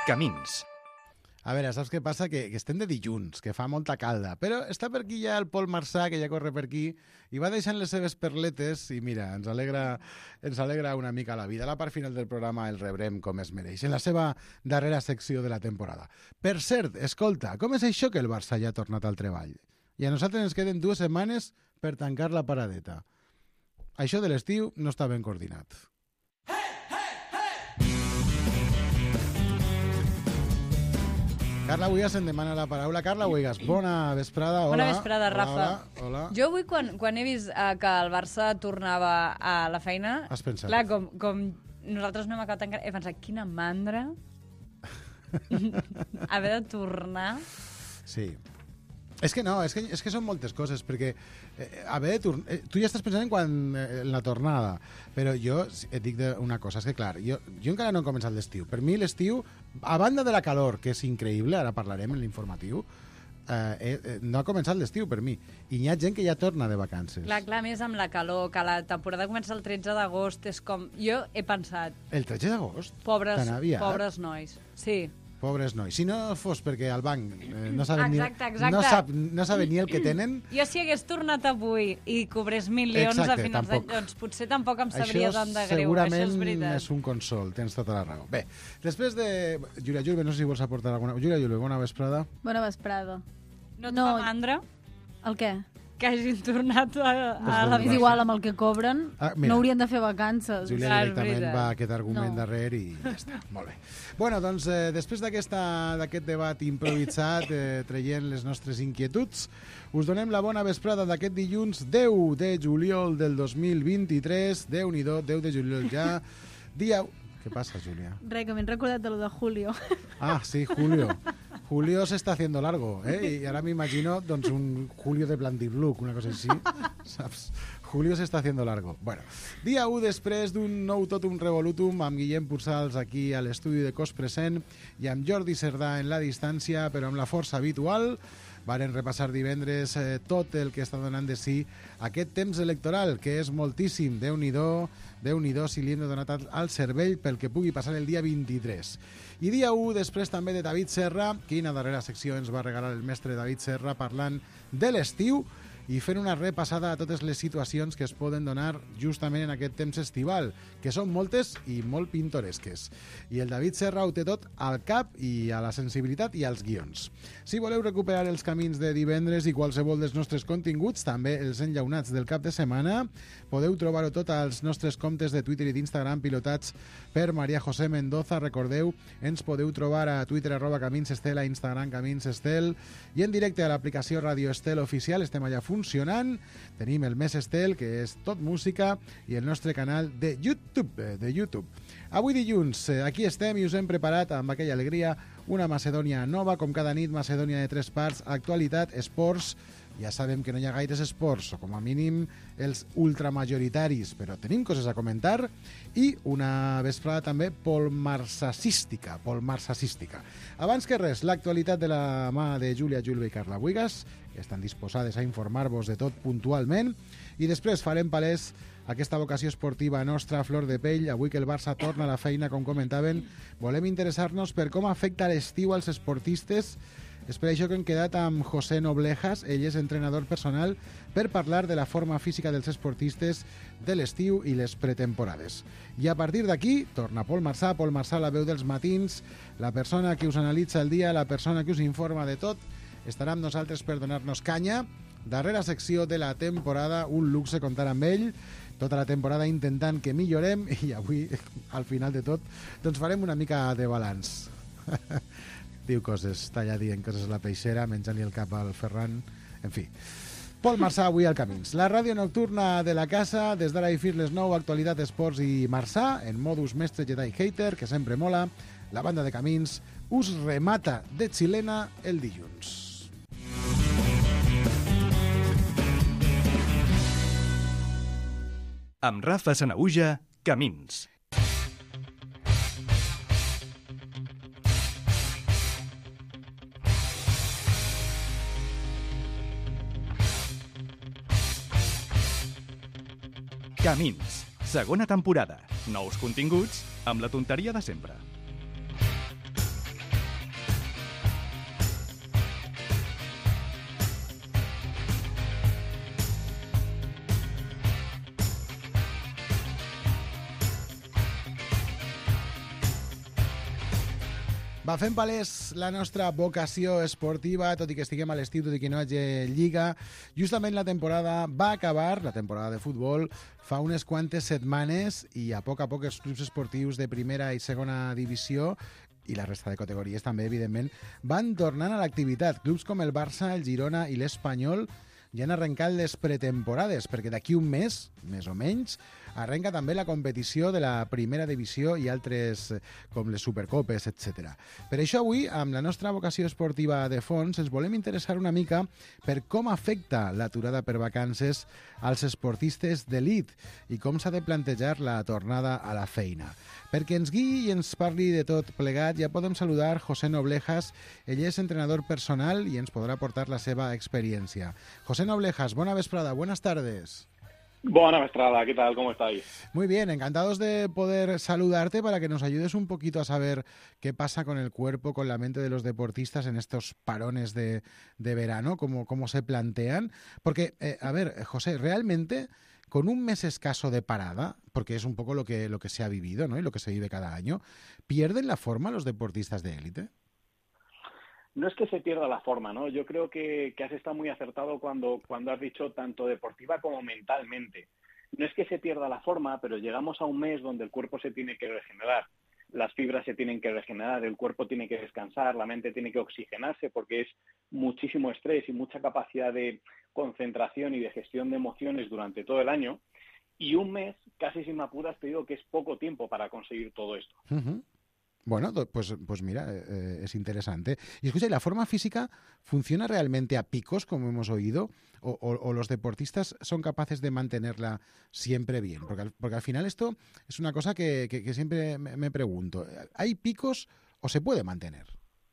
Camins. A veure, saps què passa? Que estem de dilluns, que fa molta calda, però està per aquí ja el Pol Marçà, que ja corre per aquí, i va deixant les seves perletes, i mira, ens alegra una mica la vida. A la part final del programa el rebrem com es mereix, en la seva darrera secció de la temporada. Per cert, escolta, com és això que el Barça ja ha tornat al treball? I a nosaltres ens queden 2 setmanes per tancar la paradeta. Això de l'estiu no està ben coordinat. Carla Buigas em demana la paraula. Carla Buigas, bona vesprada. Hola. Bona vesprada, Rafa. Hola. Jo avui, quan he vist que el Barça tornava a la feina... Has pensat? Clar, com nosaltres no hem acabat encara... He pensat, quina mandra haver de tornar... Sí. És que no, és que són moltes coses, perquè haver de tornar... tu ja estàs pensant en la tornada, però jo et dic una cosa, és que clar, jo encara no he començat l'estiu. Per mi l'estiu, a banda de la calor, que és increïble, ara parlarem en l'informatiu, no ha començat l'estiu per mi. I hi ha gent que ja torna de vacances. Clar, més amb la calor, que la temporada comença el 13 d'agost, és com... Jo he pensat... El 13 d'agost? Pobres nois, sí. Pobres nois. Si no fos perquè al banc no saben, exacte. no saben ni el que tenen... Jo si hagués tornat avui i cobrés milions a finals d'any, doncs potser tampoc em sabria tant de greu. Això és veritat. És un consol, tens tota la raó. Bé, després de... Júlia Julve, no sé si vols aportar alguna... Júlia Julve, bona vesprada. Bona vesprada. No et fa mandra? El què? Que hagin tornat a la... És igual amb el que cobren, no haurien de fer vacances. Júlia directament va aquest argument darrere i ja està. Molt bé. Bueno, doncs, després d'aquest debat improvisat, traient les nostres inquietuds, us donem la bona vesprada d'aquest dilluns 10 de juliol del 2023. Déu-n'hi-do, 10 de juliol ja. Dia... Què passa, Júlia? Res, que m'he recordat de lo de Julio. Ah, sí, Julio. Julio se está haciendo largo, ¿eh? Y ahora me imagino un Julio de Blandirbluc, una cosa així, saps? Julio se está haciendo largo. Bueno, dia 1 després d'un nou totum revolutum amb Guillem Pursals aquí a l'estudi de Cos Present i amb Jordi Cerdà en la distància, però amb la força habitual. Varen repassar divendres tot el que està donant de si aquest temps electoral, que és moltíssim. Déu-n'hi-do si li hem de donar al cervell pel que pugui passar el dia 23. I dia 1 després també de David Serra. Quina darrera secció ens va regalar el mestre David Serra parlant de l'estiu i fent una repassada a totes les situacions que es poden donar justament en aquest temps estival, que són moltes i molt pintoresques. I el David Serra ho té tot al cap i a la sensibilitat i als guions. Si voleu recuperar els camins de divendres i qualsevol dels nostres continguts, també els enllaunats del cap de setmana, podeu trobar-ho tot als nostres comptes de Twitter i d'Instagram pilotats per Maria José Mendoza. Recordeu, ens podeu trobar a Twitter @CaminsEstel, a Instagram CaminsEstel i en directe a l'aplicació Radio Estel Oficial. Estem allà funcionant. Tenim el Més Estel, que és tot música, i el nostre canal de YouTube. Avui dilluns, aquí estem i us hem preparat amb aquella alegria una Macedònia nova, com cada nit, Macedònia de 3 parts, actualitat, esports. Ja sabem que no hi ha gaires esports, o com a mínim els ultramajoritaris, però tenim coses a comentar, i una vesprada també polmarçacística. Abans que res, l'actualitat de la mà de Júlia Julve i Carla Buigas, que estan disposades a informar-vos de tot puntualment, i després farem palès aquesta vocació esportiva nostra a flor de pell. Avui que el Barça torna a la feina, com comentaven, volem interessar-nos per com afecta l'estiu als esportistes. És per això que hem quedat amb José Noblejas, ell és entrenador personal, per parlar de la forma física dels esportistes de l'estiu i les pretemporades. I a partir d'aquí, torna Pol Marçà, la veu dels matins, la persona que us analitza el dia, la persona que us informa de tot, estarà amb nosaltres per donar-nos canya. Darrera secció de la temporada, un luxe comptar amb ell, tota la temporada intentant que millorem, i avui, al final de tot, doncs farem una mica de balanç. Diu coses, està allà dient coses a la peixera, menjant-li el cap al Ferran, en fi. Pol Marçà avui al Camins. La ràdio nocturna de la casa, des d'ara i fins les 9, actualitat, esports i Marçà, en modus mestre Jedi hater, que sempre mola. La banda de Camins us remata de xilena el dilluns. Amb Rafa Sanaüja, Camins. Camins, segona temporada. Nous continguts amb la tonteria de sempre. Va fent palès la nostra vocació esportiva, tot i que estiguem a l'estiu, tot i que no hi hagi lliga. Justament la temporada va acabar, la temporada de futbol, fa unes quantes setmanes i a poc els clubs esportius de primera i segona divisió i la resta de categories també, evidentment, van tornant a l'activitat. Clubs com el Barça, el Girona i l'Espanyol ja han arrencat les pretemporades, perquè d'aquí un mes, més o menys, arrenca també la competició de la primera divisió i altres com les Supercopes, etc. Per això avui, amb la nostra vocació esportiva de fons, ens volem interessar una mica per com afecta l'aturada per vacances als esportistes d'elit i com s'ha de plantejar la tornada a la feina. Perquè ens guiï i ens parli de tot plegat, ja podem saludar José Noblejas. Ell és entrenador personal i ens podrà aportar la seva experiència. José Noblejas, bona vesprada, buenas tardes. Buena Estrada, ¿qué tal? ¿Cómo estáis? Muy bien, encantados de poder saludarte para que nos ayudes un poquito a saber qué pasa con el cuerpo, con la mente de los deportistas en estos parones de verano, cómo se plantean. Porque, a ver, José, realmente con un mes escaso de parada, porque es un poco lo que se ha vivido, ¿no? Y lo que se vive cada año, ¿pierden la forma los deportistas de élite? No es que se pierda la forma, ¿no? Yo creo que has estado muy acertado cuando has dicho tanto deportiva como mentalmente. No es que se pierda la forma, pero llegamos a un mes donde el cuerpo se tiene que regenerar, las fibras se tienen que regenerar, el cuerpo tiene que descansar, la mente tiene que oxigenarse porque es muchísimo estrés y mucha capacidad de concentración y de gestión de emociones durante todo el año. Y un mes, casi sin me apuras, te digo que es poco tiempo para conseguir todo esto. Uh-huh. Bueno, pues mira, es interesante. Y escucha, ¿y la forma física funciona realmente a picos, como hemos oído? ¿O los deportistas son capaces de mantenerla siempre bien? Porque al final esto es una cosa que siempre me pregunto. ¿Hay picos o se puede mantener?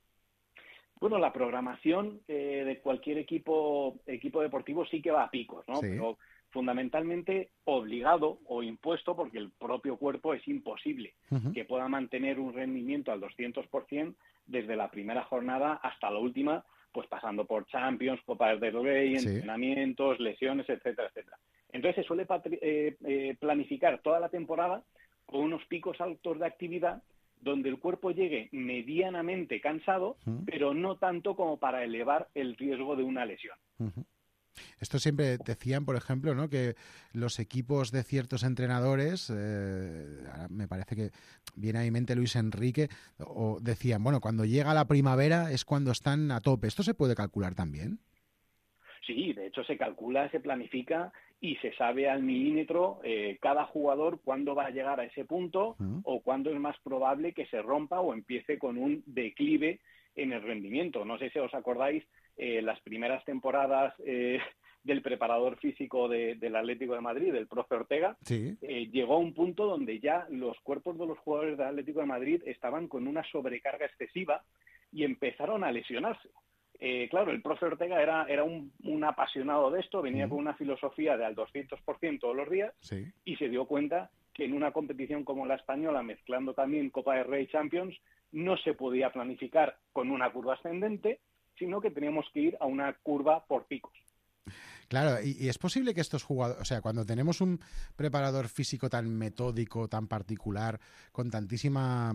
Bueno, la programación de cualquier equipo deportivo sí que va a picos, ¿no? Sí. Pero fundamentalmente obligado o impuesto, porque el propio cuerpo es imposible que pueda mantener un rendimiento al 200% desde la primera jornada hasta la última, pues pasando por Champions, Copas del Rey, Sí. entrenamientos, lesiones, etcétera, etcétera. Entonces se suele planificar toda la temporada con unos picos altos de actividad donde el cuerpo llegue medianamente cansado, pero no tanto como para elevar el riesgo de una lesión. Esto siempre decían, por ejemplo, ¿no? Que los equipos de ciertos entrenadores, ahora me parece que viene a mi mente Luis Enrique, o decían, bueno, cuando llega la primavera es cuando están a tope. ¿Esto se puede calcular también? Sí, de hecho se calcula, se planifica y se sabe al milímetro cada jugador cuándo va a llegar a ese punto o cuándo es más probable que se rompa o empiece con un declive en el rendimiento. No sé si os acordáis, las primeras temporadas del preparador físico del Atlético de Madrid, del profe Ortega, Sí. Llegó a un punto donde ya los cuerpos de los jugadores del Atlético de Madrid estaban con una sobrecarga excesiva y empezaron a lesionarse. Claro, el profe Ortega era un apasionado de esto, venía con una filosofía de al 200% todos los días, Sí. y se dio cuenta que en una competición como la española, mezclando también Copa del Rey y Champions, no se podía planificar con una curva ascendente, sino que teníamos que ir a una curva por picos. Claro, y es posible que estos jugadores, o sea, cuando tenemos un preparador físico tan metódico, tan particular, con tantísima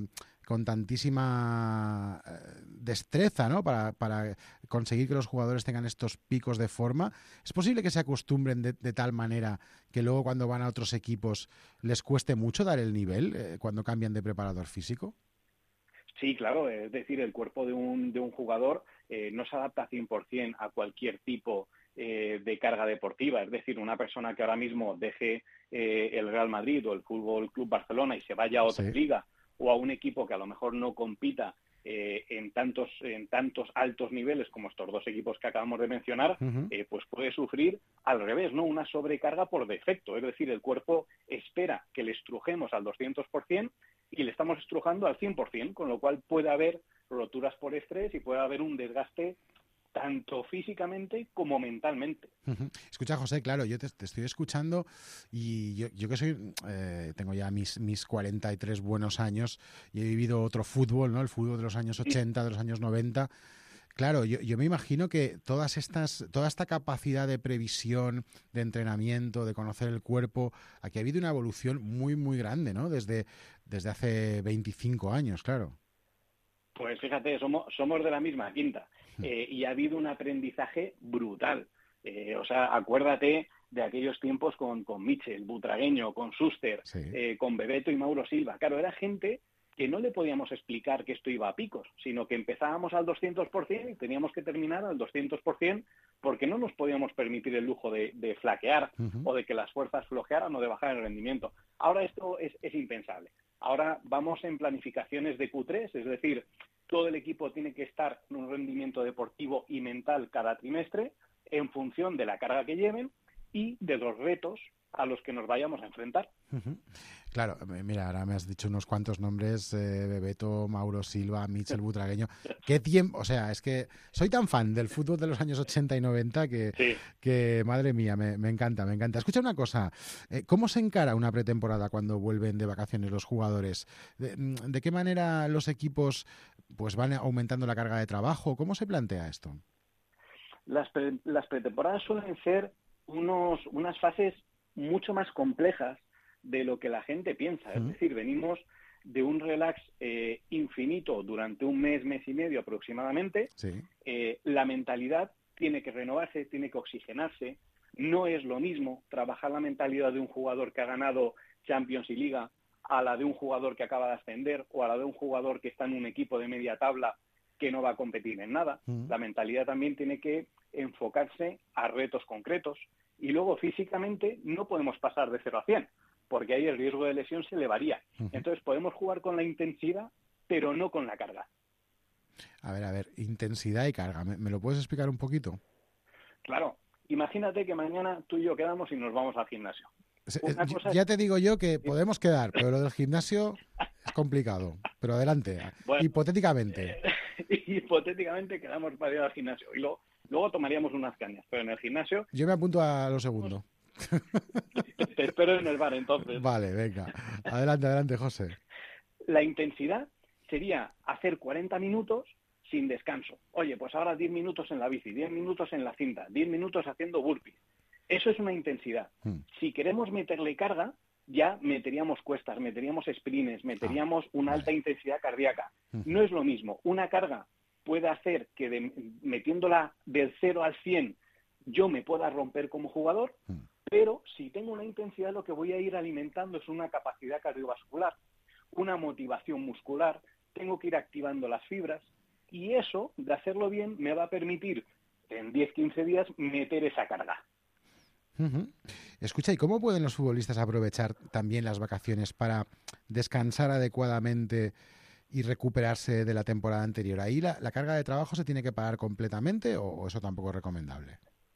destreza, ¿no? Para conseguir que los jugadores tengan estos picos de forma, ¿es posible que se acostumbren de tal manera que luego cuando van a otros equipos les cueste mucho dar el nivel cuando cambian de preparador físico? Sí, claro, es decir, el cuerpo de un jugador no se adapta 100% a cualquier tipo de carga deportiva. Es decir, una persona que ahora mismo deje el Real Madrid o el Fútbol Club Barcelona y se vaya a otra liga o a un equipo que a lo mejor no compita en tantos altos niveles como estos dos equipos que acabamos de mencionar, pues puede sufrir al revés, ¿no? Una sobrecarga por defecto. Es decir, el cuerpo espera que le estrujemos al 200% y le estamos estrujando al 100%, con lo cual puede haber roturas por estrés y puede haber un desgaste tanto físicamente como mentalmente. Escucha, José, claro, yo te estoy escuchando y yo que soy, tengo ya mis 43 buenos años y he vivido otro fútbol, ¿no? El fútbol de los años 80, de los años 90. Claro, yo me imagino que toda esta capacidad de previsión, de entrenamiento, de conocer el cuerpo, aquí ha habido una evolución muy, muy grande, ¿no? Desde hace 25 años, claro. Pues fíjate, somos de la misma quinta y ha habido un aprendizaje brutal. O sea, acuérdate de aquellos tiempos con Mitchell, Butragueño, con Schuster, con Bebeto y Mauro Silva. Claro, era gente que no le podíamos explicar que esto iba a picos, sino que empezábamos al 200% y teníamos que terminar al 200% porque no nos podíamos permitir el lujo de flaquear o de que las fuerzas flojearan o de bajar el rendimiento. Ahora esto es impensable. Ahora vamos en planificaciones de Q3, es decir, todo el equipo tiene que estar en un rendimiento deportivo y mental cada trimestre en función de la carga que lleven y de los retos a los que nos vayamos a enfrentar. Claro, mira, ahora me has dicho unos cuantos nombres, Bebeto, Mauro Silva, Mitchell, Butragueño. ¿Qué tiempo? O sea, es que soy tan fan del fútbol de los años 80 y 90 que madre mía, me encanta, me encanta. Escucha una cosa, ¿cómo se encara una pretemporada cuando vuelven de vacaciones los jugadores? ¿De qué manera los equipos pues van aumentando la carga de trabajo? ¿Cómo se plantea esto? Las pretemporadas suelen ser unas fases mucho más complejas de lo que la gente piensa. Es decir, venimos de un relax infinito durante un mes y medio aproximadamente. La mentalidad tiene que renovarse, tiene que oxigenarse. No es lo mismo trabajar la mentalidad de un jugador que ha ganado Champions y Liga a la de un jugador que acaba de ascender o a la de un jugador que está en un equipo de media tabla que no va a competir en nada. La mentalidad también tiene que enfocarse a retos concretos. Y luego, físicamente, no podemos pasar de 0 a 100, porque ahí el riesgo de lesión se elevaría. Entonces, podemos jugar con la intensidad, pero no con la carga. A ver, intensidad y carga. ¿Me lo puedes explicar un poquito? Claro. Imagínate que mañana tú y yo quedamos y nos vamos al gimnasio. Ya te digo yo que podemos quedar, pero lo del gimnasio es complicado. Pero adelante, bueno, hipotéticamente. Hipotéticamente quedamos para ir al gimnasio y luego tomaríamos unas cañas, pero en el gimnasio... Yo me apunto a lo segundo. Te espero en el bar, entonces. Vale, venga. Adelante, José. La intensidad sería hacer 40 minutos sin descanso. Oye, pues ahora 10 minutos en la bici, 10 minutos en la cinta, 10 minutos haciendo burpees. Eso es una intensidad. Si queremos meterle carga, ya meteríamos cuestas, meteríamos sprints, meteríamos una alta intensidad cardíaca. No es lo mismo. Una carga puede hacer que metiéndola del 0 al 100 yo me pueda romper como jugador, pero si tengo una intensidad lo que voy a ir alimentando es una capacidad cardiovascular, una motivación muscular, tengo que ir activando las fibras y eso, de hacerlo bien, me va a permitir en 10-15 días meter esa carga. Escucha, ¿y cómo pueden los futbolistas aprovechar también las vacaciones para descansar adecuadamente y recuperarse de la temporada anterior? ¿Ahí la carga de trabajo se tiene que parar completamente o eso tampoco es recomendable?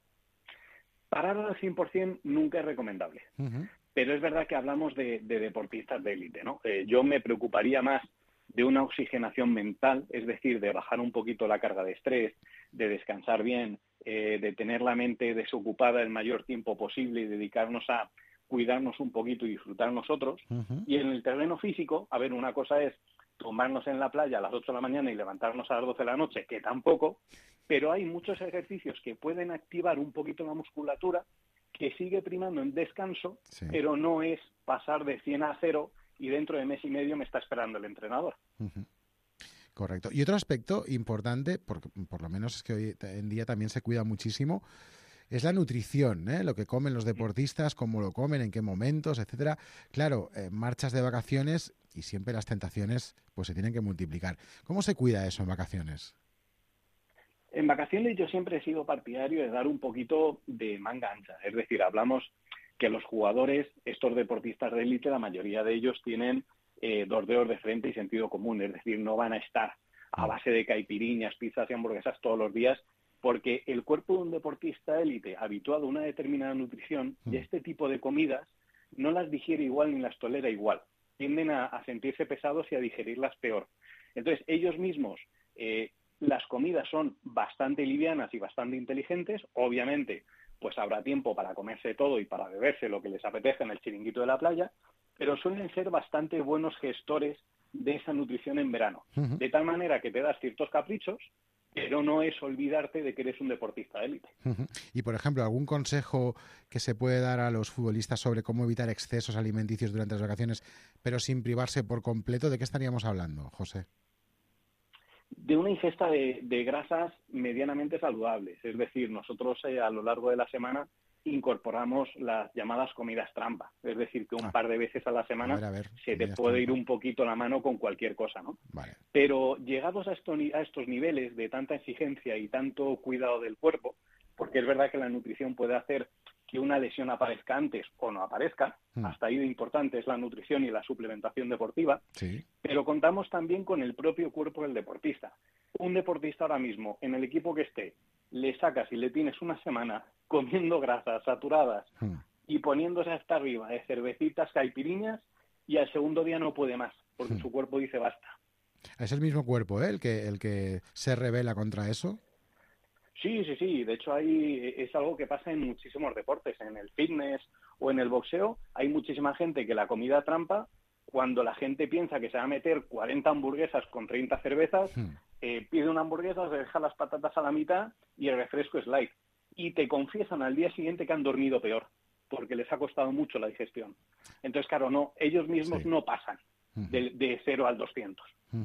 Parar al 100% nunca es recomendable. Pero es verdad que hablamos de deportistas de élite, ¿no? Yo me preocuparía más de una oxigenación mental, es decir, de bajar un poquito la carga de estrés, de descansar bien, de tener la mente desocupada el mayor tiempo posible y dedicarnos a cuidarnos un poquito y disfrutar nosotros. Y en el terreno físico, a ver, una cosa es tomarnos en la playa a las 8 de la mañana y levantarnos a las 12 de la noche, que tampoco, pero hay muchos ejercicios que pueden activar un poquito la musculatura, que sigue primando en descanso, pero no es pasar de 100 a 0 y dentro de mes y medio me está esperando el entrenador. Correcto. Y otro aspecto importante, porque por lo menos es que hoy en día también se cuida muchísimo, es la nutrición, ¿eh? Lo que comen los deportistas, cómo lo comen, en qué momentos, etcétera. Claro, marchas de vacaciones y siempre las tentaciones pues se tienen que multiplicar. ¿Cómo se cuida eso en vacaciones? En vacaciones yo siempre he sido partidario de dar un poquito de manga ancha. Es decir, hablamos que los jugadores, estos deportistas de élite, la mayoría de ellos tienen 2 dedos de frente y sentido común. Es decir, no van a estar a base de caipiriñas, pizzas y hamburguesas todos los días, porque el cuerpo de un deportista élite habituado a una determinada nutrición y este tipo de comidas no las digiere igual ni las tolera igual. Tienden a sentirse pesados y a digerirlas peor. Entonces, ellos mismos, las comidas son bastante livianas y bastante inteligentes. Obviamente, pues habrá tiempo para comerse todo y para beberse lo que les apetezca en el chiringuito de la playa, pero suelen ser bastante buenos gestores de esa nutrición en verano. De tal manera que te das ciertos caprichos, pero no es olvidarte de que eres un deportista de élite. Y, por ejemplo, ¿algún consejo que se puede dar a los futbolistas sobre cómo evitar excesos alimenticios durante las vacaciones, pero sin privarse por completo? ¿De qué estaríamos hablando, José? de una ingesta de grasas medianamente saludables. Es decir, nosotros a lo largo de la semana incorporamos las llamadas comidas trampa. Es decir, que un par de veces a la semana se te puede ir un poquito la mano con cualquier cosa, ¿no? Vale. Pero llegados a estos niveles de tanta exigencia y tanto cuidado del cuerpo, porque es verdad que la nutrición puede hacer que una lesión aparezca antes o no aparezca, hasta ahí lo importante es la nutrición y la suplementación deportiva, pero contamos también con el propio cuerpo del deportista. Un deportista ahora mismo, en el equipo que esté, le sacas y le tienes una semana comiendo grasas saturadas y poniéndose hasta arriba de cervecitas, caipiriñas, y al segundo día no puede más, porque su cuerpo dice basta. ¿Es el mismo cuerpo, el que se rebela contra eso? Sí. De hecho, es algo que pasa en muchísimos deportes. En el fitness o en el boxeo hay muchísima gente que la comida trampa, cuando la gente piensa que se va a meter 40 hamburguesas con 30 cervezas, pide una hamburguesa, se deja las patatas a la mitad y el refresco es light. Y te confiesan al día siguiente que han dormido peor, porque les ha costado mucho la digestión. Entonces, claro, ellos mismos no pasan de 0 al 200.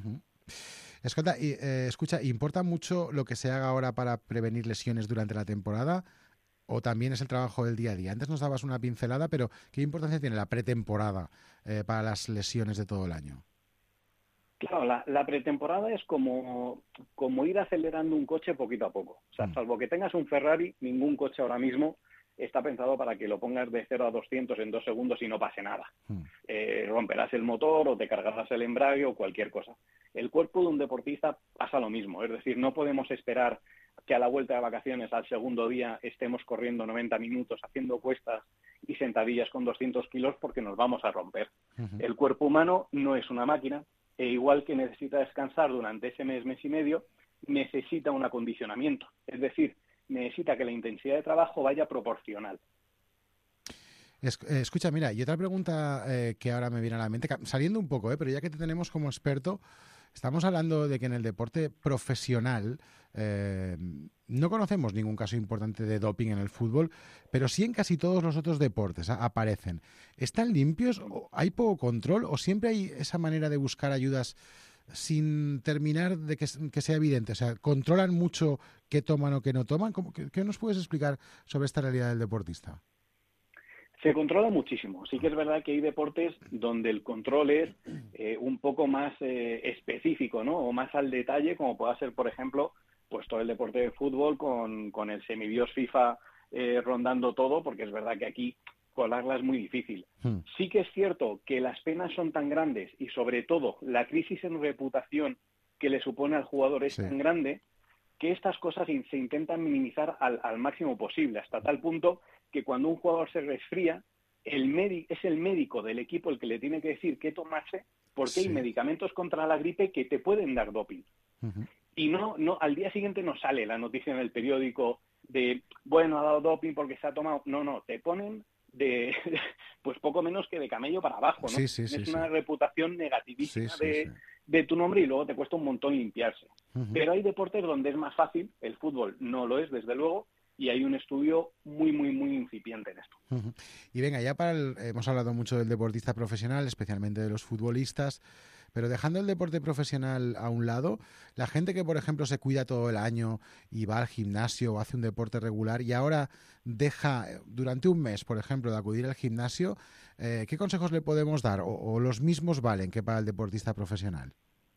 Escucha, ¿importa mucho lo que se haga ahora para prevenir lesiones durante la temporada o también es el trabajo del día a día? Antes nos dabas una pincelada, pero ¿qué importancia tiene la pretemporada para las lesiones de todo el año? Claro, la pretemporada es como ir acelerando un coche poquito a poco. O sea, salvo que tengas un Ferrari, ningún coche ahora mismo está pensado para que lo pongas de 0 a 200 en 2 segundos y no pase nada. Romperás el motor o te cargarás el embrague o cualquier cosa. El cuerpo de un deportista pasa lo mismo. Es decir, no podemos esperar que a la vuelta de vacaciones, al segundo día, estemos corriendo 90 minutos, haciendo cuestas y sentadillas con 200 kilos porque nos vamos a romper. El cuerpo humano no es una máquina e igual que necesita descansar durante ese mes y medio, necesita un acondicionamiento. Es decir, necesita que la intensidad de trabajo vaya proporcional. Escucha, mira, y otra pregunta que ahora me viene a la mente, saliendo un poco, pero ya que te tenemos como experto, estamos hablando de que en el deporte profesional no conocemos ningún caso importante de doping en el fútbol, pero sí en casi todos los otros deportes aparecen. ¿Están limpios? ¿Hay poco control? ¿O siempre hay esa manera de buscar ayudas sin terminar de que sea evidente? O sea, ¿controlan mucho qué toman o qué no toman? ¿Qué nos puedes explicar sobre esta realidad del deportista? Se controla muchísimo. Sí que es verdad que hay deportes donde el control es un poco más específico, ¿no? O más al detalle, como pueda ser, por ejemplo, pues todo el deporte de fútbol con el semidios FIFA rondando todo, porque es verdad que aquí colarla es muy difícil. Sí que es cierto que las penas son tan grandes y sobre todo la crisis en reputación que le supone al jugador es tan grande que estas cosas se intentan minimizar al máximo posible, hasta tal punto que cuando un jugador se resfría, es el médico del equipo el que le tiene que decir qué tomarse, porque hay medicamentos contra la gripe que te pueden dar doping. Y no, al día siguiente no sale la noticia en el periódico de, bueno, ha dado doping porque se ha tomado. No, te ponen pues poco menos que de camello para abajo, ¿no? Es una reputación negativísima de tu nombre y luego te cuesta un montón limpiarse. Pero hay deportes donde es más fácil, el fútbol no lo es, desde luego, y hay un estudio muy, muy, muy incipiente en esto. Y venga, ya hemos hablado mucho del deportista profesional, especialmente de los futbolistas, pero dejando el deporte profesional a un lado, la gente que, por ejemplo, se cuida todo el año y va al gimnasio o hace un deporte regular y ahora deja durante un mes, por ejemplo, de acudir al gimnasio, ¿qué consejos le podemos dar? ¿O los mismos valen que para el deportista profesional?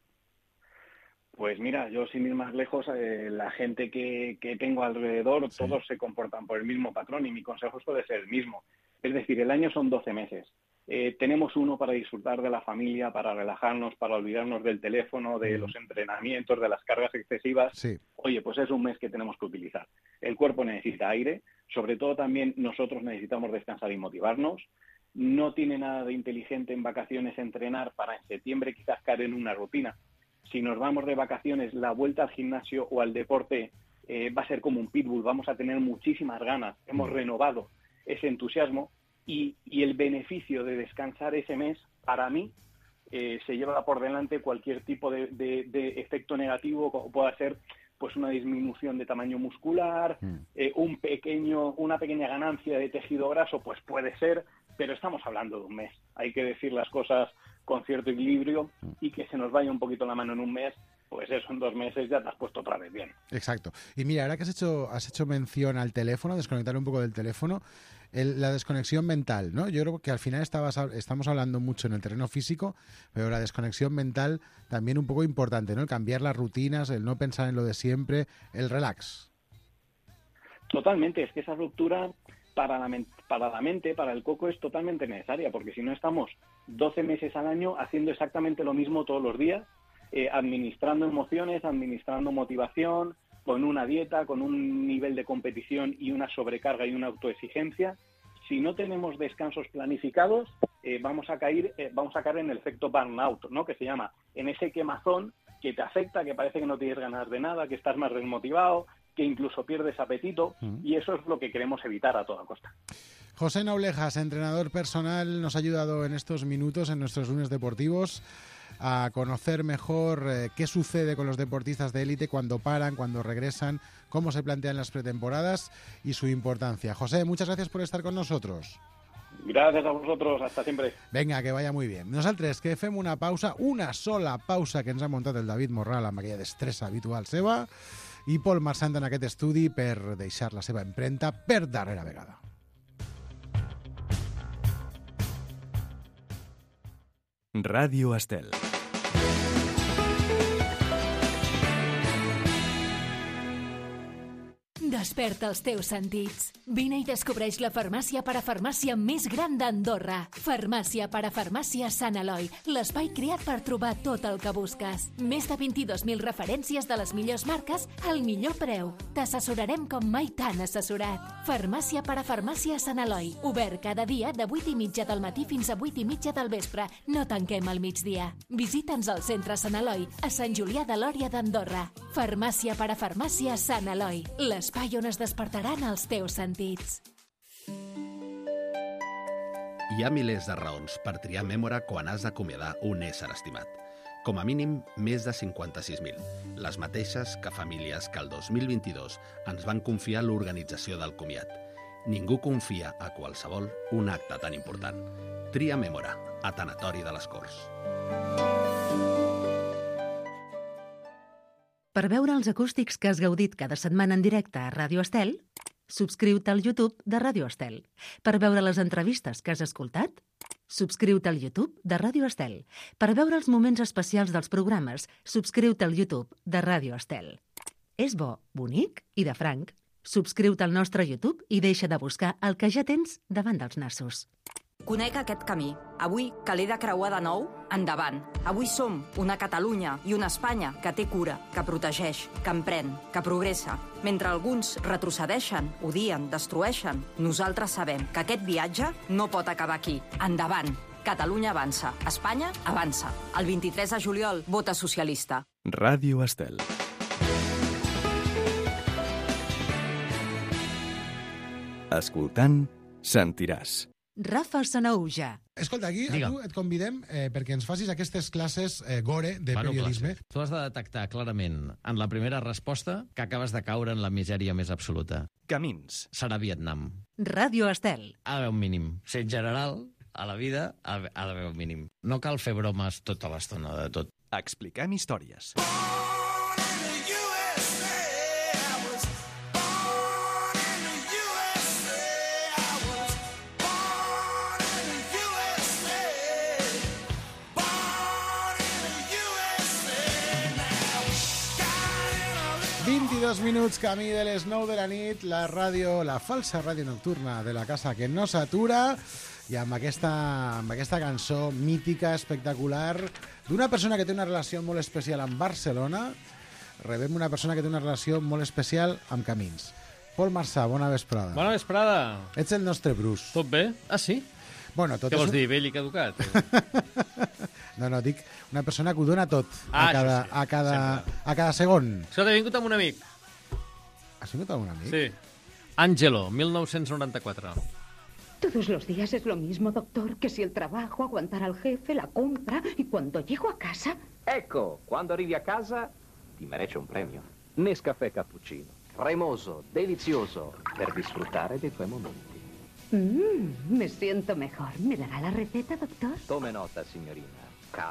Pues mira, yo sin ir más lejos, la gente que tengo alrededor, todos se comportan por el mismo patrón y mi consejo suele ser el mismo. Es decir, el año son 12 meses. Tenemos uno para disfrutar de la familia, para relajarnos, para olvidarnos del teléfono, de los entrenamientos, de las cargas excesivas. Oye, pues es un mes que tenemos que utilizar. El cuerpo necesita aire, sobre todo también nosotros necesitamos descansar y motivarnos. No tiene nada de inteligente en vacaciones entrenar para en septiembre quizás caer en una rutina. Si nos vamos de vacaciones, la vuelta al gimnasio o al deporte va a ser como un pitbull, vamos a tener muchísimas ganas, hemos renovado ese entusiasmo y el beneficio de descansar ese mes, para mí, se lleva por delante cualquier tipo de efecto negativo, como pueda ser pues una disminución de tamaño muscular, una pequeña ganancia de tejido graso, pues puede ser, pero estamos hablando de un mes. Hay que decir las cosas con cierto equilibrio y que se nos vaya un poquito la mano en un mes, pues eso, en 2 meses ya te has puesto otra vez bien. Exacto. Y mira, ahora que has hecho mención al teléfono, desconectar un poco del teléfono, la desconexión mental, ¿no? Yo creo que al final estamos hablando mucho en el terreno físico, pero la desconexión mental también un poco importante, ¿no? El cambiar las rutinas, el no pensar en lo de siempre, el relax. Totalmente, es que esa ruptura para la mente, para el coco, es totalmente necesaria, porque si no estamos 12 meses al año haciendo exactamente lo mismo todos los días, administrando emociones, administrando motivación, con una dieta, con un nivel de competición y una sobrecarga y una autoexigencia. Si no tenemos descansos planificados, vamos a caer en el efecto burnout, ¿no? Que se llama, en ese quemazón que te afecta, que parece que no tienes ganas de nada, que estás más desmotivado, que incluso pierdes apetito, y eso es lo que queremos evitar a toda costa. José Noblejas, entrenador personal, nos ha ayudado en estos minutos, en nuestros lunes deportivos, a conocer mejor qué sucede con los deportistas de élite cuando paran, cuando regresan, cómo se plantean las pretemporadas y su importancia. José, muchas gracias por estar con nosotros. Gràcies a vosaltres, hasta siempre. Vinga, que vaya muy bien. Nosaltres que fem una pausa, una sola pausa que ens ha muntat el David Morral amb aquella destressa habitual seva, i Pol Marsant en aquest estudi per deixar la seva empremta per darrera vegada. Ràdio Estel. Desperta els teus sentits. Vine i descobreix la farmàcia parafarmàcia més gran d'Andorra. Farmàcia parafarmàcia Sant Eloi, l'espai creat per trobar tot el que busques. Més de 22.000 referències de les millors marques al millor preu. T'assessorarem com mai t'han assessorat. Farmàcia parafarmàcia Sant Eloi, obert cada dia de 8:30 del matí fins a 8:30 del vespre. No tanquem al migdia. Visita'ns al centre Sant Eloi, a Sant Julià de Lòria d'Andorra. Farmàcia parafarmàcia Sant Eloi, l'espai on es despertaran els teus sentits. Hi ha milers de raons per triar Mémora quan has d'acomiadar un ésser estimat. Com a mínim, més de 56.000. Les mateixes que famílies que el 2022 ens van confiar l'organització del comiat. Ningú confia a qualsevol un acte tan important. Tria Mémora, a Tanatori de les Corts. Per veure els acústics que has gaudit cada setmana en directe a Ràdio Estel, subscriu-te al YouTube de Ràdio Estel. Per veure les entrevistes que has escoltat, subscriu-te al YouTube de Ràdio Estel. Per veure els moments especials dels programes, subscriu-te al YouTube de Ràdio Estel. És bo, bonic i de franc. Subscriu-te al nostre YouTube i deixa de buscar el que ja tens davant dels nassos. Conec aquest camí. Avui, que l'he de creuar de nou, endavant. Avui som una Catalunya i una Espanya que té cura, que protegeix, que emprèn, que progressa. Mentre alguns retrocedeixen, odien, destrueixen, nosaltres sabem que aquest viatge no pot acabar aquí. Endavant. Catalunya avança. Espanya avança. El 23 de juliol, vota socialista. Ràdio Estel. Escoltant, sentiràs. Rafa Sanaúja. Escolta, aquí a tu et convidem perquè ens facis aquestes classes gore de periodisme. Tu has de detectar clarament en la primera resposta que acabes de caure en la misèria més absoluta. Camins. Serà Vietnam. Ràdio Estel. Ha d'haver un mínim. Si en general, a la vida, ha d'haver un mínim. No cal fer bromes tota l'estona de tot. Expliquem històries. 22 minuts, camí de les 9 de la nit, la ràdio, la falsa ràdio nocturna de la casa que no s'atura, i amb aquesta cançó mítica, espectacular, d'una persona que té una relació molt especial amb Barcelona, rebem una persona que té una relació molt especial amb Camins. Pol Marsà, bona vesprada. Bona vesprada. Ets el nostre Bruce. Tot bé? Ah, sí? Bueno, tot què vols dir, vell i caducat? No, dic una persona que ho dona tot a cada segon. Escolta, he vingut amb un amic. ¿Has vingut amb un amic? Sí. Ángelo, 1994. Todos los días es lo mismo, doctor, que si el trabajo, aguantar al jefe, la compra, y cuando llego a casa... Ecco, quando arrivi a casa ti merece un premio. Nescafè cappuccino, cremoso, delizioso, per disfruttare dei tuoi momenti. Me siento mejor. ¿Me dará la receta, doctor? Tome nota, signorina.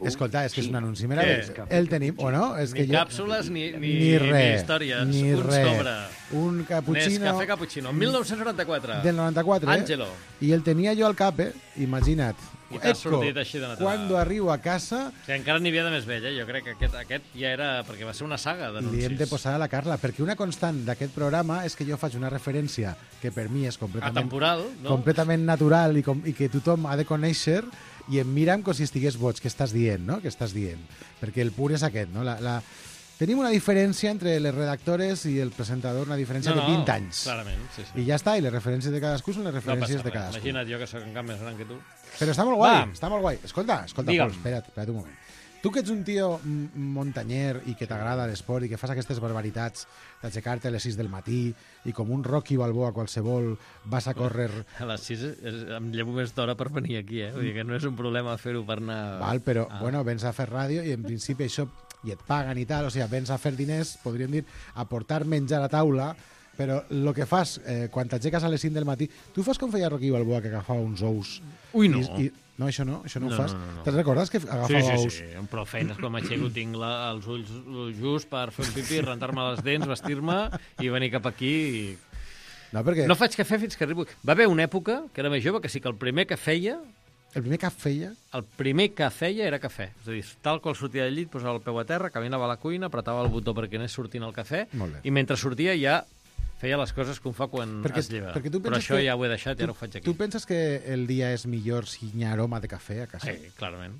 Escolta, és que és un anunci meravellós. El tenim, o no? Ni càpsules ni històries. Ni un res. sobre. Un cappuccino. Nescafé cappuccino. 1994. Del 94, Angelo. I el tenia jo al cap, imagina't. I t'ha sortit així de natural. Cuando arribo a casa... O sigui, encara n'hi havia de més vell, Jo crec que aquest ja era... Perquè va ser una saga d'anuncis. Li hem de posar a la Carla, perquè una constant d'aquest programa és que jo faig una referència que per mi és completament... Atemporal, no? Completament natural i que tothom ha de conèixer i em miren com si estigués boig. Què estàs dient, no? Què estàs dient? Perquè el pur és aquest, no? Tenim una diferència entre les redactores i el presentador, una diferència de 20 anys. Clarament, sí. I ja està, i les referències de cadascú són les referències de cadascú. Imagina't jo que soc encara més gran que tu. Però està molt guai, està molt guai. Escolta, Digue'm. Pol, espera't un moment. Tu que ets un tio muntanyer i que t'agrada l'esport i que fas aquestes barbaritats d'aixecar-te a les 6 del matí i com un Rocky Balboa qualsevol vas a córrer... A les 6 em llevo més d'hora per venir aquí, Vull dir que no és un problema fer-ho per anar... Val, però, bueno, vens a fer ràdio i en principi això... i et paguen i tal, o sigui, vens a fer diners, podríem dir, a portar menjar a taula, però el que fas quan t'aixeques a les 5 del matí... Tu fas com feia Rocky Balboa, que agafava uns ous... Ui, no. No, això no ho fas. No. Te'n recordes que agafava ous? Sí. Prou feines, quan m'aixeco tinc els ulls just per fer un pipí, rentar-me les dents, vestir-me i venir cap aquí i... No, perquè... No faig cafè fins que arribo... Va haver una època, que era més jove, que sí que el primer que feia... El primer que feia? El primer que feia era cafè. És a dir, tal qual sortia del llit, posava el peu a terra, caminava a la cuina, apretava el botó perquè anés sortint el cafè, i mentre sortia ja feia les coses com fa quan es lleva. Però això ja ho he deixat i ara ho faig aquí. Tu penses que el dia és millor si hi ha aroma de cafè a casa? Sí, clarament.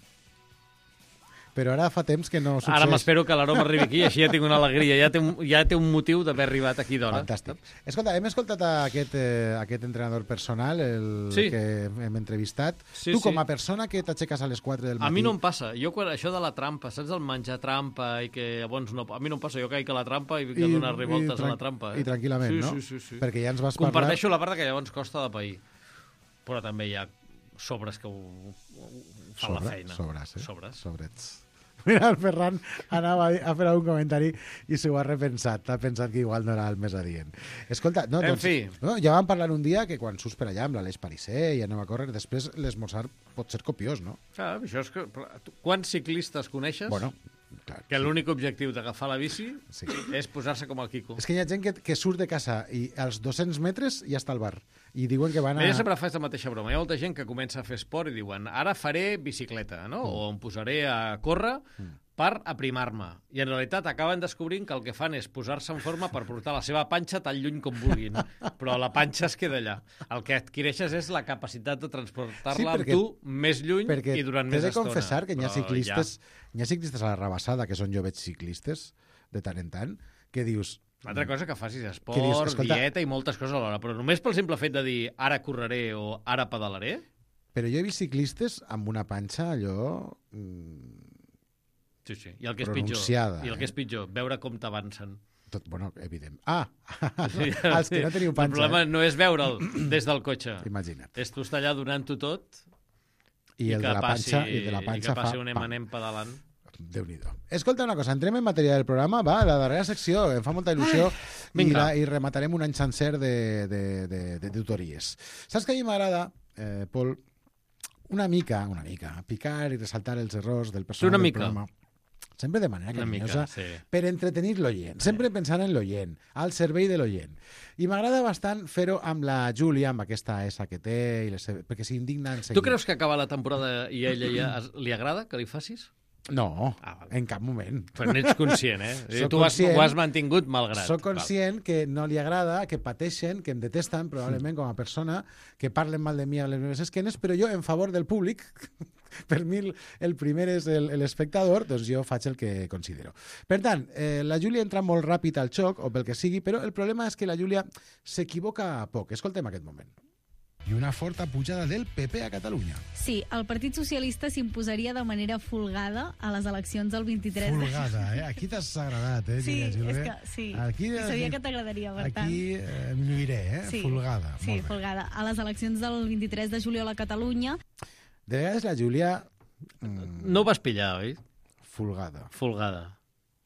Però ara fa temps que no succeeix. Ara m'espero que l'aroma arribi aquí i així ja tinc una alegria, ja té un motiu d'haver arribat aquí d'hora. Fantàstic. Escolta, hem escoltat aquest entrenador personal, que hem entrevistat. Tu, com a persona que t'aixeques a les 4 del matí... A mi no em passa. Jo, això de la trampa, saps, el menjar trampa i que llavors no... A mi no em passa. Jo caic a la trampa i vinc a donar revoltes a la trampa. I tranquil·lament, no? Sí. Perquè ja ens vas parlar... Comparteixo la part que llavors costa de pair. Però també hi ha sobres que ho fan la feina. Sobrets. Mira, el Ferran anava a fer un comentari i s'ho ha repensat. Ha pensat que igual no era el més adient. Escolta, ja vam parlar un dia que quan surts per allà amb l'Aleix Parisser i anem a córrer, després l'esmorzar pot ser copiós, no? Clar, això és que... Quants ciclistes coneixes? Bueno, clar, que l'únic objectiu d'agafar la bici és posar-se com el Quico. És que hi ha gent que surt de casa i als 200 metres ja està al bar. I diuen que van a... Jo sempre faig la mateixa broma. Hi ha molta gent que comença a fer esport i diuen ara faré bicicleta, no? O em posaré a córrer per aprimar-me. I en realitat acaben descobrint que el que fan és posar-se en forma per portar la seva panxa tan lluny com vulguin. Però la panxa es queda allà. El que adquireixes és la capacitat de transportar-la amb tu més lluny i durant més estona. Perquè t'he de confessar que hi ha ciclistes a la Rabassada, que són jo veig ciclistes de tant en tant, que dius... Una altra cosa que facis esport, dieta i moltes coses alhora, però només pel simple fet de dir ara correré o ara pedalaré... Però jo he vist ciclistes amb una panxa allò... Sí. I el que és pronunciada. I el que és pitjor, veure com t'avancen. Tot, bueno, evident. Els que no teniu panxa. El problema no és veure'l des del cotxe. Imagina't. És tu estar allà donant-ho tot i el de la panxa que passi un emanem pedalant. Déu-n'hi-do. Escolta una cosa, entrem en matèria del programa, va, la darrera secció, em fa molta il·lusió i rematarem un any sencer de tutories. Saps que a mi m'agrada, Pol, una mica, picar i ressaltar els errors del personal del programa. Sempre de manera carinyosa, per entretenir l'oient, sempre pensant en l'oient, al servei de l'oient. I m'agrada bastant fer-ho amb la Júlia, amb aquesta S que té, perquè s'indigna en seguir. Tu creus que acaba la temporada i a ella ja li agrada que li facis? No, en cap moment. Però n'ets conscient, Tu ho has mantingut malgrat. Soc conscient que no li agrada, que pateixen, que em detesten, probablement com a persona, que parlen mal de mi a les meves esquenes, però jo, en favor del públic, per mi el primer és l'espectador, doncs jo faig el que considero. Per tant, la Júlia entra molt ràpid al xoc, o pel que sigui, però el problema és que la Júlia s'equivoca poc. Escoltem aquest moment. I una forta pujada del PP a Catalunya. Sí, el Partit Socialista s'imposaria de manera folgada a les eleccions del 23 de... Folgada, Aquí t'has agradat, Sí, és que sí. Aquí, sabia que t'agradaria, per tant. Aquí m'ho diré, Sí, folgada. Sí, folgada. A les eleccions del 23 de juliol a Catalunya... De vegades la Júlia... No ho vas pillar, oi? Folgada. Folgada.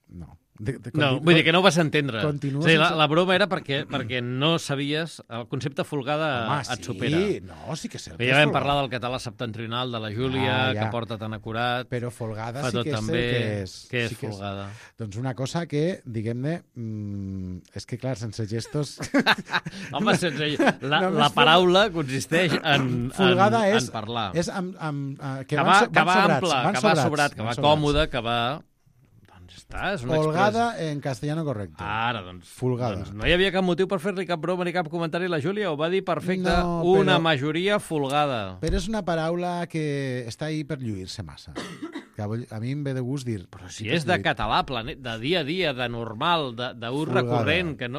No, vull dir que no ho vas entendre. La broma era perquè no sabies... El concepte folgada et supera. Sí que és cert. Ja vam parlar del català septentrional de la Júlia, que porta tan acurat. Però folgada sí que és cert que és. Què és folgada? Doncs una cosa que, diguem-ne, és que, clar, sense gestos... Home, la paraula consisteix en parlar. És que va ample, que va sobrat, que va còmode, que va... Folgada en castellano correcto. Ara, doncs, folgada. Doncs no hi havia cap motiu per fer-li cap broma ni cap comentari a la Júlia, ho va dir perfecte, una majoria folgada. Però és una paraula que està ahí per lluir-se massa. Que a mi em ve de gust dir... Però si és de català, de dia a dia, de normal, d'ús recurrent, que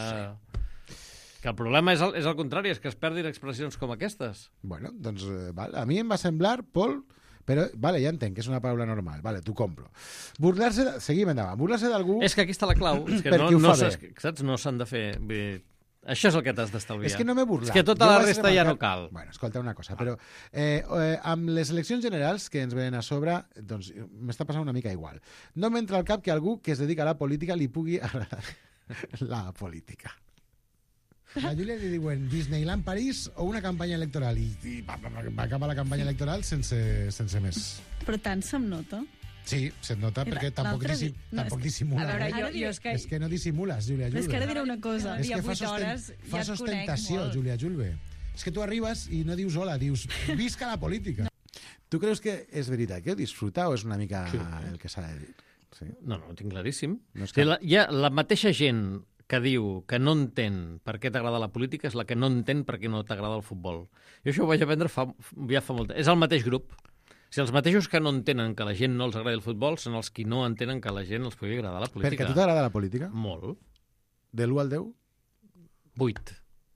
el problema és el contrari, és que es perdin expressions com aquestes. Bueno, doncs a mi em va semblar, Pol... Però, vale, ja entenc que és una paraula normal. Vale, t'ho compro. Seguim endavant. Burlar-se d'algú... És que aquí està la clau. És que saps? No s'han de fer... Això és el que t'has d'estalviar. És que no m'he burlat. És que tota la resta ja no cal. Bueno, escolta una cosa, però amb les eleccions generals que ens venen a sobre, doncs m'està passant una mica igual. No m'entra al cap que algú que es dedica a la política li pugui agradar la política. A Júlia li diuen Disneyland París o una campanya electoral i va acabar la campanya electoral sense més. Però tant se'm nota. Sí, se't nota perquè tampoc dissimula. A veure, és que no dissimules, Júlia Julve. És que ara diré una cosa. És que fas ostentació, Júlia Julve. És que tu arribes i no dius hola, dius visca la política. Tu creus que és veritat que ho disfruta o és una mica el que s'ha de dir? Sí? No, ho tinc claríssim. Hi ha la mateixa gent que diu que no entén per què t'agrada la política és la que no entén per què no t'agrada el futbol. Jo això ho vaig aprendre ja fa molt temps. És el mateix grup. Si els mateixos que no entenen que la gent no els agrada el futbol són els que no entenen que la gent els pugui agradar la política. Perquè a tu t'agrada la política? Molt. De l'1 al 10? 8.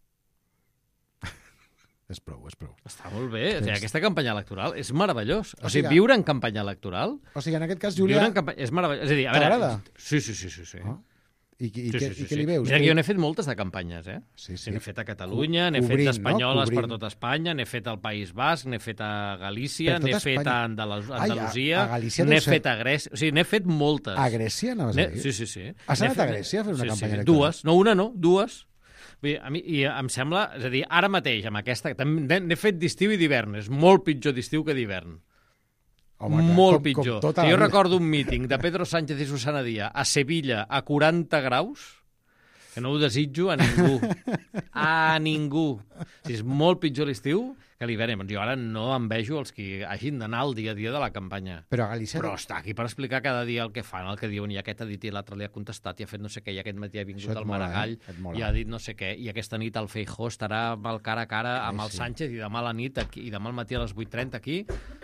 És prou. Està molt bé. O sigui, aquesta campanya electoral és meravellós. O sigui, viure en campanya electoral... O sigui, en aquest cas, Júlia... És meravellós. És a dir, t'agrada? Sí. Oh. I què li veus? Mira que jo n'he fet moltes de campanyes, eh? Sí. N'he fet a Catalunya, n'he fet espanyoles per tot Espanya, n'he fet al País Basc, n'he fet a Galícia, n'he fet a Andalusia, n'he fet a Grècia... O sigui, n'he fet moltes. A Grècia anaves a dir? Sí. Has anat a Grècia a fer una campanya electoral? Dues. No, una no, dues. I em sembla... És a dir, ara mateix, amb aquesta... N'he fet d'estiu i d'hivern. És molt pitjor d'estiu que d'hivern. Home, molt pitjor. Jo recordo un míting de Pedro Sánchez i Susana Díaz a Sevilla a 40 graus, que no ho desitjo a ningú. A ningú. O sigui, és molt pitjor l'estiu que l'hivern. Jo ara no envejo els que hagin d'anar al dia a dia de la campanya. Però està aquí per explicar cada dia el que fan, el que diuen, i aquest ha dit i l'altre li ha contestat, i ha fet no sé què, i aquest matí ha vingut al Maragall i ha dit no sé què, i aquesta nit el Feijóo estarà amb el cara a cara amb el Sánchez, i demà a la nit aquí, i demà al matí a les 8:30 aquí...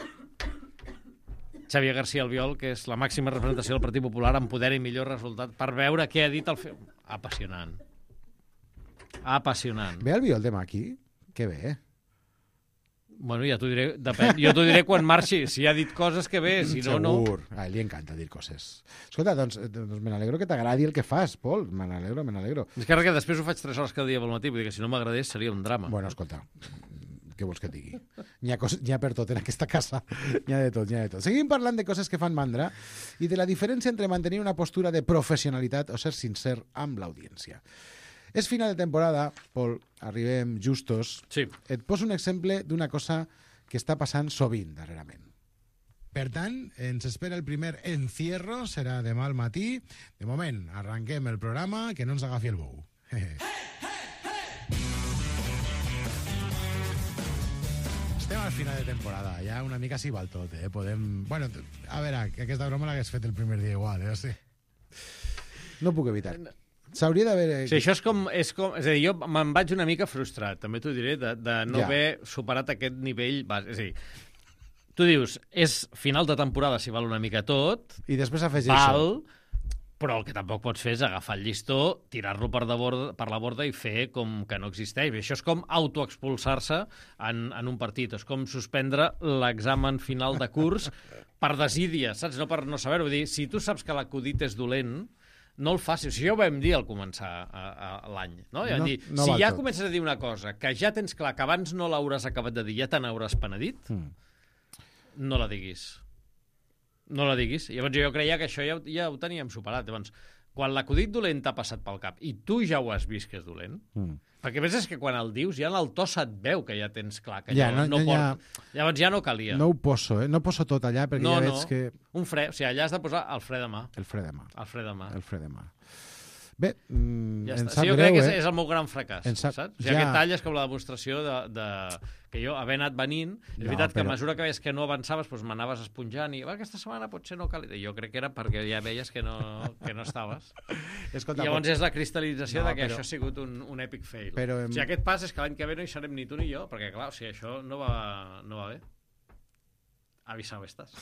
Xavier García Albiol, que és la màxima representació del Partit Popular, amb poder i millor resultat, per veure què ha dit el... Apassionant. Ve Albiol demà aquí? Que bé. Bueno, ja t'ho diré, depèn. Jo t'ho diré quan marxi. Si ha dit coses, que bé, si no, no. Segur. Li encanta dir coses. Escolta, doncs me n'alegro que t'agradi el que fas, Pol. Me n'alegro. És que després ho faig 3 hores cada dia pel matí, vull dir que si no m'agradés seria un drama. Bueno, escolta, què vols que et digui? N'hi ha per tot en aquesta casa. N'hi ha de tot. Seguim parlant de coses que fan mandra i de la diferència entre mantenir una postura de professionalitat o ser sincer amb l'audiència. És final de temporada, Pol, arribem justos. Sí. Et poso un exemple d'una cosa que està passant sovint darrerament. Per tant, ens espera el primer encierro, serà demà al matí. De moment, arrenquem el programa, que no ens agafi el bou. Estem al final de temporada, ja una mica s'hi val tot, eh? Podem... Bueno, a veure, que aquesta broma l'hagués fet el primer dia igual, eh? Sí. No puc evitar. S'hauria d'haver... Sí, això és com... És a dir, jo me'n vaig una mica frustrat, també t'ho diré, de no haver superat aquest nivell... És a dir, tu dius, és final de temporada, si val una mica tot... I després afegir això. Però el que tampoc pots fer és agafar el llistó, tirar-lo per la borda i fer com que no existeix. Això és com autoexpulsar-se en un partit. És com suspendre l'examen final de curs per desídia, saps? No per no saber-ho. Vull dir, si tu saps que l'acudit és dolent, no el facis. Si ja ho vam dir al començar l'any. No? Si ja comences a dir una cosa que ja tens clar que abans no l'hauràs acabat de dir, ja te n'hauràs penedit, no la diguis. No la diguis. Llavors jo creia que això ja ho teníem superat. Llavors, quan l'acudit dolent t'ha passat pel cap i tu ja ho has vist que és dolent, perquè a més és que quan el dius ja en el to se't veu que ja tens clar que llavors ja no calia. No ho poso, no poso tot allà perquè ja veig que... Un fre, o sigui, allà has de posar el fre de mà. El fre de mà. El fre de mà. El fre de mà. Bé, ja em sap greu, crec que és el meu gran fracàs, saps? O sigui, aquest tall és com la demostració que jo, haver anat venint, és veritat que a mesura que veies que no avançaves, doncs m'anaves esponjant i aquesta setmana potser no cal... Jo crec que era perquè ja veies que no estaves. Escolta, llavors és la cristal·lització que això ha sigut un epic fail. O sigui, aquest pas és que l'any que ve no hi serem ni tu ni jo, perquè clar, o sigui, això no va bé. Avisau estàs.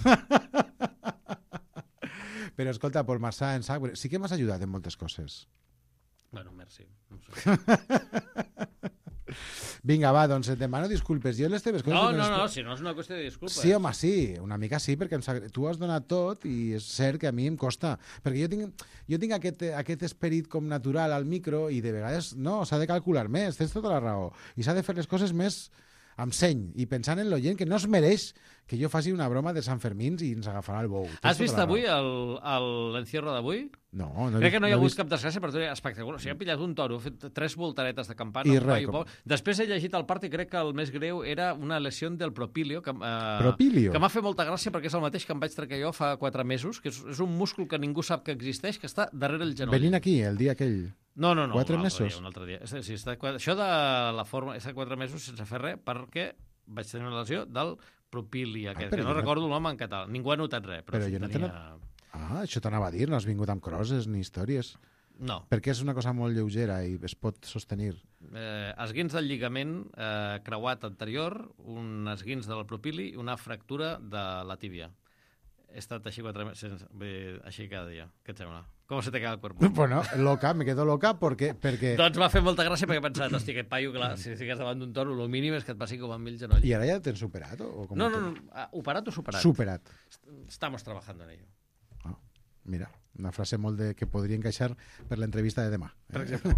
Però escolta, Pol Marsà, sí que m'has ajudat en moltes coses. Bueno, merci. No sé. Vinga, va, doncs et demano disculpes. Jo les teves coses... No, si no és una qüestió de disculpes. Sí, home, sí, una mica sí, perquè tu has donat tot i és cert que a mi em costa. Perquè jo tinc aquest esperit com natural al micro i de vegades no, s'ha de calcular més, tens tota la raó. I s'ha de fer les coses més amb seny i pensant en l'oient que no es mereix que jo faci una broma de Sant Fermins i ens agafarà el bou. Has vist avui l'encierro d'avui? No. Crec que no hi ha hagut cap desgràcia, però espectacular. O sigui, han pillat un toro, ha fet 3 voltaretes de campana. I res. Després he llegit el part i crec que el més greu era una lesió del propilio. Propilio? Que m'ha fet molta gràcia perquè és el mateix que em vaig treure jo fa 4 mesos, que és un múscul que ningú sap que existeix, que està darrere el genoll. Venint aquí, el dia aquell. No. 4 mesos? Un altre dia. Sí, això de la forma, és de 4 mesos sense fer res, perquè vaig tenir una lesió del propili aquest, que no recordo el nom en català. Ningú ha notat res. Però jo no tenia... això t'anava a dir, no has vingut amb crosses ni històries. No. Perquè és una cosa molt lleugera i es pot sostenir. Esguins del lligament creuat anterior, un esguins del propili i una fractura de la tíbia. He estat així 4 mesos, així cada dia. Què et sembla? Com se te queda el cuerpo? Bueno, loca, me quedo loca perquè... Doncs m'ha fet molta gràcia perquè he pensat, hosti, aquest paio, clar, si estigués davant d'un toro, el mínim és que et passi com amb el genoll. I ara ja tens superat? No, operat o superat? Superat. Estamos trabajando en ello. Mira, una frase molt que podria encaixar per l'entrevista de demà. Per exemple.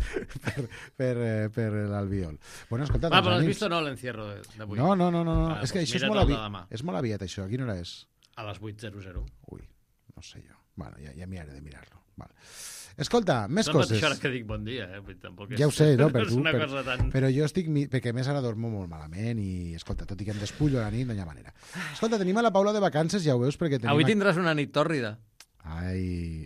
per l'Albiol. Bueno, escolta... però has vist o no l'encierro d'avui? No. És que això és molt aviat, això. A quina hora és? A les 8:00. Ui, no sé jo. Bueno, ja m'hi haré de mirar-lo. Vale. Escolta, més coses. No és que dic bon dia, tampoc és... Ja ho sé, no? Per tu, una cosa tan... Però jo estic... Perquè a més ara dormo molt malament i, escolta, tot i que em despullo a la nit, no hi ha manera. Escolta, tenim a la Paula de vacances, ja ho veus, perquè tenim... Avui tindràs una nit tòrrida. Ai...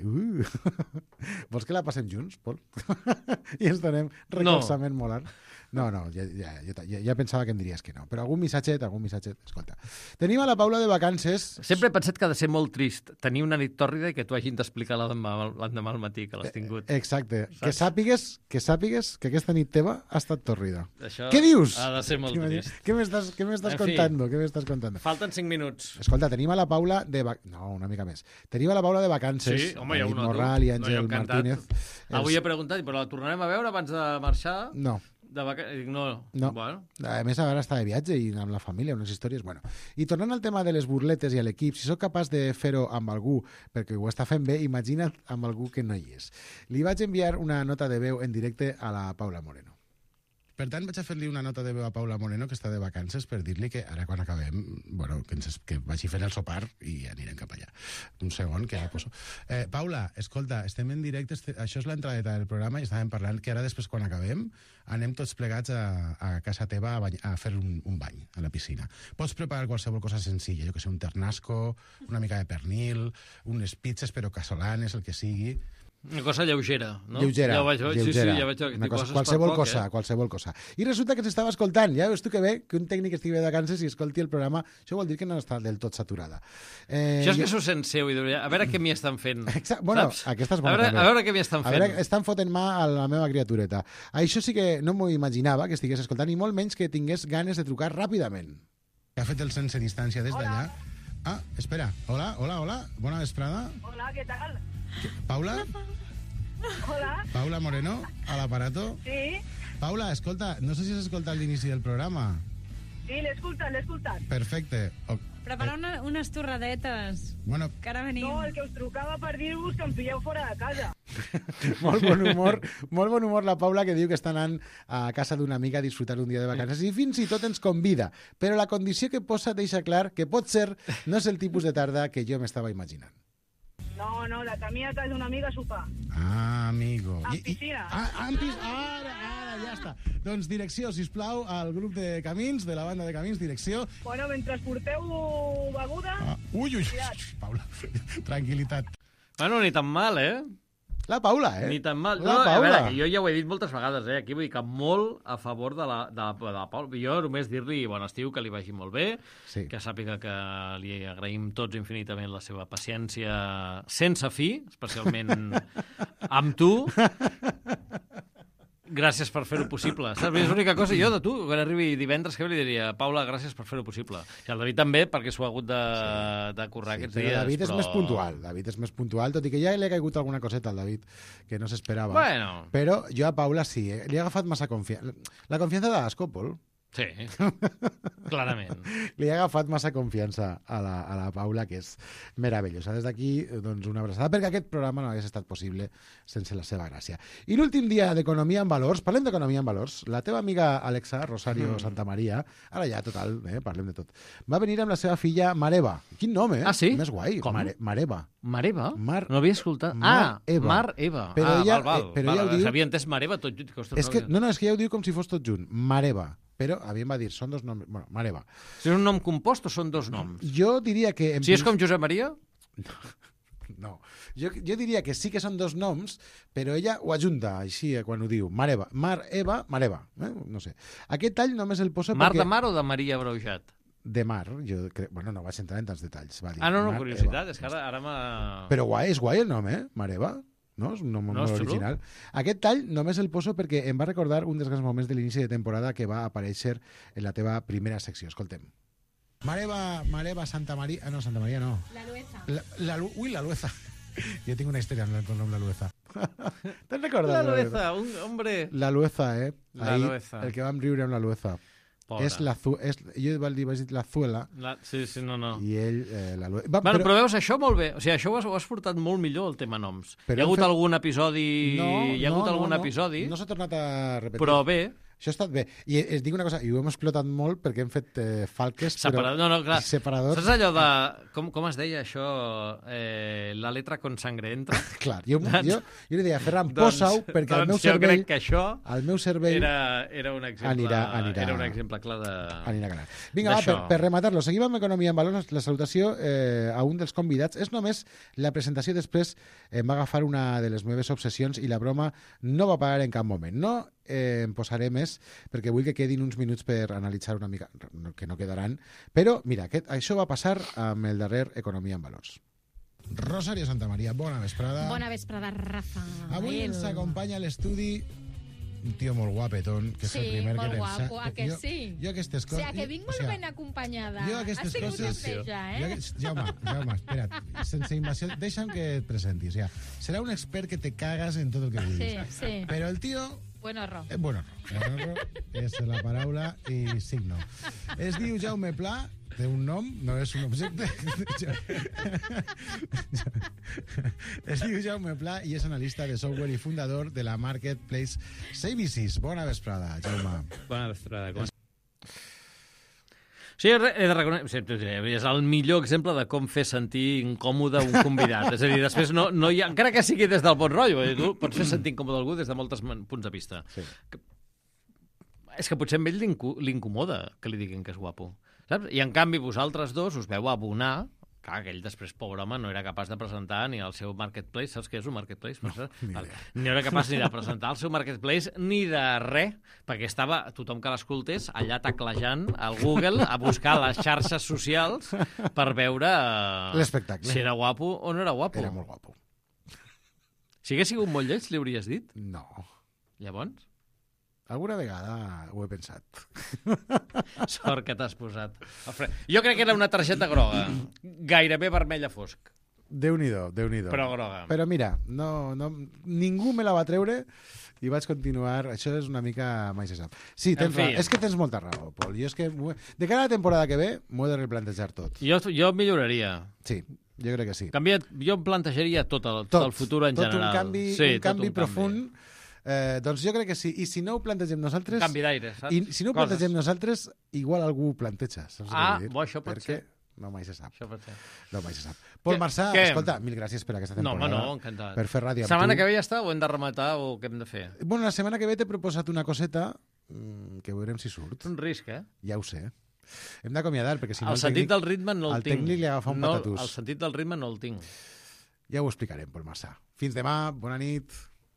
Vols que la passem junts, Pol? I ens donem recolzament molar? No, ja pensava que em diries que no. Però algun missatget, escolta. Tenim a la Paula de vacances... Sempre he pensat que ha de ser molt trist tenir una nit tòrrida i que t'ho hagin d'explicar l'endemà al matí, que l'has tingut. Exacte. Saps? Que sàpigues que aquesta nit teva ha estat tòrrida. Això què dius? Ha de ser molt trist. Què m'estàs contando? Falten 5 minuts. Escolta, tenim a la Paula de... No, una mica més. Tenim a la Paula de vacances. Sí, home, hi ha una. Morral i Àngel Martínez. Avui he preguntat, però la tornarem a veure abans de marxar? No. No. Bueno. A més, ara està de viatge i amb la família, unes històries... Bueno. I tornant al tema de les burletes i a l'equip, si sóc capaç de fer-ho amb algú perquè ho està fent bé, imagina't amb algú que no hi és. Li vaig enviar una nota de veu en directe a la Paula Moreno. Per tant, vaig a fer-li una nota de veu a Paula Moreno, que està de vacances, per dir-li que ara quan acabem, bueno, que vagi fent el sopar i anirem cap allà. Un segon, que ara poso. Paula, escolta, estem en directe, això és l'entradeta del programa i estàvem parlant que ara després, quan acabem, anem tots plegats a casa teva a fer un bany a la piscina. Pots preparar qualsevol cosa senzilla, jo que sé, un ternasco, una mica de pernil, unes pizzas però casolanes, el que sigui... Una cosa lleugera, no? Lleugera. Ja ho vaig veure. Sí, ja vaig veure. Qualsevol cosa. I resulta que ens estava escoltant. Ja veus tu que bé que un tècnic estigui de vacances i escolti el programa. Això vol dir que no està del tot saturada. Això és que s'ho sent seu. A veure què m'hi estan fent. Bueno, aquesta és bona. A veure què m'hi estan fent. A veure, estan fotent mà a la meva criatureta. Això sí que no m'ho imaginava, que estigués escoltant, i molt menys que tingués ganes de trucar ràpidament. Ha fet el sense distància des d'allà. Ah, espera. Hola. Bona vesprada. Hola, ¿qué tal? Paula? Hola. Paula Moreno, al aparato. Sí. Paula, escolta, no sé si has escoltat l'inici del programa. Sí, l'he escoltat. Perfecte. Prepara unes torradetes. Bueno. Que ara venim. No, el que us trucava per dir-vos que em pilleu fora de casa. Molt bon humor la Paula, que diu que està anant a casa d'una amiga a disfrutar un dia de vacances i fins i tot ens convida. Però la condició que posa deixa clar que potser no és el tipus de tarda que jo m'estava imaginant. No, la camí a casa d'una amiga a sopar. Ah, amigo. En piscina. Ara, ja està. Doncs direcció, sisplau, al grup de Camins, de la banda de Camins, direcció. Bueno, mentre porteu beguda... Ui, Paula, tranquil·litat. Bueno, ni tan mal, La Paula, Ni tan mal. La Paula. A veure, que jo ja ho he dit moltes vegades, aquí vull dir que molt a favor de la Paula. Jo només dir-li bon estiu, que li vagi molt bé, que sàpiga que li agraïm tots infinitament la seva paciència sense fi, especialment amb tu. Gràcies per fer-ho possible. Saps? És l'única cosa jo de tu, quan arribi divendres, que li diria, Paula, gràcies per fer-ho possible. I el David també, perquè s'ho ha hagut de currar aquests dies. David és més puntual, tot i que ja li ha caigut alguna coseta al David, que no s'esperava. Bueno. Però jo a Paula sí, li he agafat massa confiança. La confiança de l'Escòpol. Sí, clarament. Li he agafat massa confiança a la Paula, que és meravellosa. Des d'aquí, doncs, una abraçada, perquè aquest programa no hagués estat possible sense la seva gràcia. I l'últim dia d'Economia en Valors, parlem d'Economia en Valors, la teva amiga Alexa, Rosario Santamaria, ara ja, total, parlem de tot, va venir amb la seva filla Mareva. Quin nom, Ah, sí? Més guai. Com? Mareva. Mareva? No l'havia escoltat. Mar Eva. Però ella ho diu... S'havia entès Mareva tot junt. És que ja ho diu com si fos tot junt. Mareva. Però a mi em va dir, són dos noms... Bueno, Mareva. És un nom compost o són dos noms? Jo diria que... Si és com Josep Maria? No. Jo diria que sí que són dos noms, però ella ho ajunta així quan ho diu. Mareva. Mar-Eva, Mareva. No sé. Aquest tall només el poso Mar perquè... de Mar o de Maria Breujat? De Mar. Jo crec... Bueno, no vaig entrar en tants detalls. Va dir, no, Mar, curiositat. Eva. És que ara m'ha... Però és guai el nom, Mareva. No? És un nom molt original. Aquest tall només el poso perquè em va recordar un dels grans moments de l'inici de temporada que va aparèixer en la teva primera secció. Escoltem. Mareva Santa Maria... No, Santa Maria no. La Lueza. La Lueza. Jo tinc una història amb el nom La Lueza. Te'n recordes? La Lueza, un hombre. La Lueza, La Lueza. El que vam riure amb La Lueza. Pobra. Jo vaig dir la Zuela. Sí, no. I ell la Lueza. Però veus, això molt bé. O sigui, això ho has portat molt millor, el tema noms. Hi ha hagut algun episodi... episodi. No s'ha tornat a repetir. Però bé. Això ha estat bé. I es dic una cosa, i ho hem explotat molt perquè hem fet falques clar. separadors. Saps allò de... Com es deia això? La letra con sangre entra? Clar, jo li deia, Ferran, posa-ho, perquè el meu cervell... Jo crec que això el meu cervell era un exemple, anirà, era un exemple clar de... Anirà clar. Vinga, per rematar-lo, seguim amb Economia en Valors. La salutació a un dels convidats és només la presentació. Després em va agafar una de les meves obsessions i la broma no va parar en cap moment. No em posaré més perquè vull que quedin uns minuts per analitzar una mica, que no quedaran, però mira, això va passar amb el darrer Economia en Valors. Rosario Santamaria, bona vesprada. Bona vesprada, Rafa. Avui ens acompanya a l'estudi un tio molt guapetón, que és el primer que pensa. Sí, molt guapo, que sí? Jo aquestes coses... O sigui, que vinc molt ben acompanyada. Jo aquestes coses... Jaume, espera't, sense invasió, deixa'm que et presenti. O sigui, serà un expert que te cagas en tot el que vulguis. Sí. Però el tio... Buen horror. Buen horror és la paraula i signo. Es diu Jaume Pla, té un nom, no és un objecte. Es diu Jaume Pla i és analista de software i fundador de la Marketplace Services. Bona vesprada, Jaume. Bona vesprada. Sí, he de reconèixer, és el millor exemple de com fer sentir incòmode un convidat. És a dir, després no hi ha... Encara que sigui des del bon rotllo, tu pots fer sentir incòmode algú des de molts punts de vista. Sí. És que potser amb ell l'incomoda que li diguin que és guapo. Saps? I en canvi vosaltres dos us veu abonar. Clar, que ell després, pobre home, no era capaç de presentar ni el seu marketplace. Saps què és un marketplace? No era capaç ni de presentar el seu marketplace ni de res, perquè estava tothom que l'escoltés allà teclejant al Google a buscar les xarxes socials per veure l'espectacle, si era guapo o no era guapo. Era molt guapo. Si hagués sigut molt lleig, li hauries dit? No. Llavors? Alguna vegada ho he pensat. Sort que t'has posat. Jo crec que era una targeta groga, gairebé vermella fosc. Déu-n'hi-do, Déu-n'hi-do. Però groga. Però mira, ningú me la va treure i vaig continuar. Això és una mica mai se sap. Sí, és que tens molta raó, Pol. Jo és que de cara a la temporada que ve m'ho he de replantejar tot. Jo milloraria. Sí, jo crec que sí. Jo em plantejaria tot el futur en general. Un canvi profund. Doncs jo crec que sí. I si no ho plantegem nosaltres... Canvi d'aire, saps? I si no ho plantegem nosaltres, igual algú ho planteja. Això pot ser. No mai se sap. Això pot ser. No mai se sap. Pol Marsà, escolta, mil gràcies per aquesta temporada. No, encantat. Per fer ràdio amb tu. Setmana que ve ja està o hem de rematar o què hem de fer? Bueno, la setmana que ve t'he proposat una coseta que veurem si surt. Un risc, Ja ho sé. Hem d'acomiadar, perquè si no el sentit del ritme no el tinc. El tècnic li agafa un patatús. El sentit del ritme no el tinc. Ja ho explicarem, Pol Marsà. Fins demà, bona nit.